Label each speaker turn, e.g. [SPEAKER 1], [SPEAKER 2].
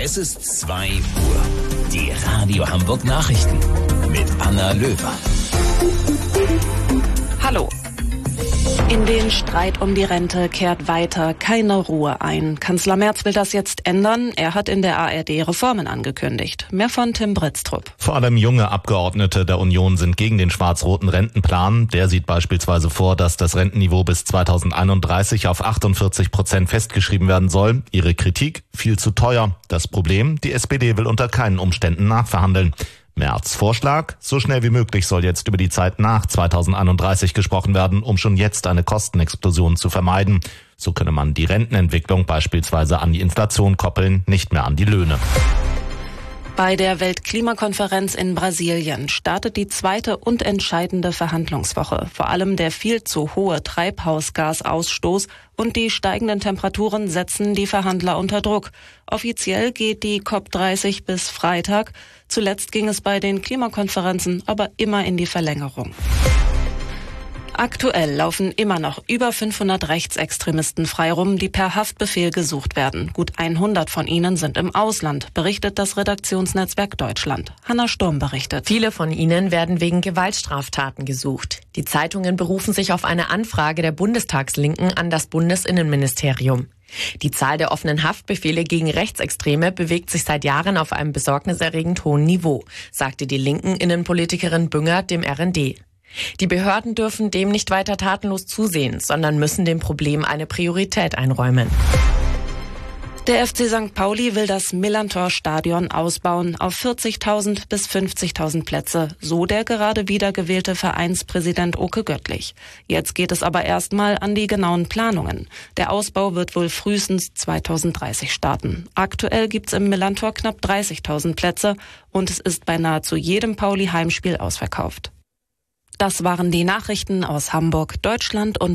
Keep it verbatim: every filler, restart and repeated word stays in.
[SPEAKER 1] Es ist zwei Uhr. Die Radio Hamburg Nachrichten mit Anna Löwer.
[SPEAKER 2] Hallo. In den Streit um die Rente kehrt weiter keine Ruhe ein. Kanzler Merz will das jetzt ändern. Er hat in der A R D Reformen angekündigt. Mehr von Tim Britztrup.
[SPEAKER 3] Vor allem junge Abgeordnete der Union sind gegen den schwarz-roten Rentenplan. Der sieht beispielsweise vor, dass das Rentenniveau bis zweitausendeinunddreißig auf achtundvierzig Prozent festgeschrieben werden soll. Ihre Kritik: viel zu teuer. Das Problem: die S P D will unter keinen Umständen nachverhandeln. Merz Vorschlag: so schnell wie möglich soll jetzt über die Zeit nach zweitausendeinunddreißig gesprochen werden, um schon jetzt eine Kostenexplosion zu vermeiden. So könne man die Rentenentwicklung beispielsweise an die Inflation koppeln, nicht mehr an die Löhne.
[SPEAKER 2] Bei der Weltklimakonferenz in Brasilien startet die zweite und entscheidende Verhandlungswoche. Vor allem der viel zu hohe Treibhausgasausstoß und die steigenden Temperaturen setzen die Verhandler unter Druck. Offiziell geht die C O P dreißig bis Freitag. Zuletzt ging es bei den Klimakonferenzen aber immer in die Verlängerung. Aktuell laufen immer noch über fünfhundert Rechtsextremisten frei rum, die per Haftbefehl gesucht werden. Gut hundert von ihnen sind im Ausland, berichtet das Redaktionsnetzwerk Deutschland. Hanna Sturm berichtet.
[SPEAKER 4] Viele von ihnen werden wegen Gewaltstraftaten gesucht. Die Zeitungen berufen sich auf eine Anfrage der Bundestagslinken an das Bundesinnenministerium. Die Zahl der offenen Haftbefehle gegen Rechtsextreme bewegt sich seit Jahren auf einem besorgniserregend hohen Niveau, sagte die linken Innenpolitikerin Bünger dem R N D. Die Behörden dürfen dem nicht weiter tatenlos zusehen, sondern müssen dem Problem eine Priorität einräumen.
[SPEAKER 2] Der F C Sankt Pauli will das Millerntor-Stadion ausbauen auf vierzigtausend bis fünfzigtausend Plätze, so der gerade wiedergewählte Vereinspräsident Oke Göttlich. Jetzt geht es aber erstmal an die genauen Planungen. Der Ausbau wird wohl frühestens zweitausenddreißig starten. Aktuell gibt's im Millerntor knapp dreißigtausend Plätze und es ist bei nahezu jedem Pauli-Heimspiel ausverkauft. Das waren die Nachrichten aus Hamburg, Deutschland und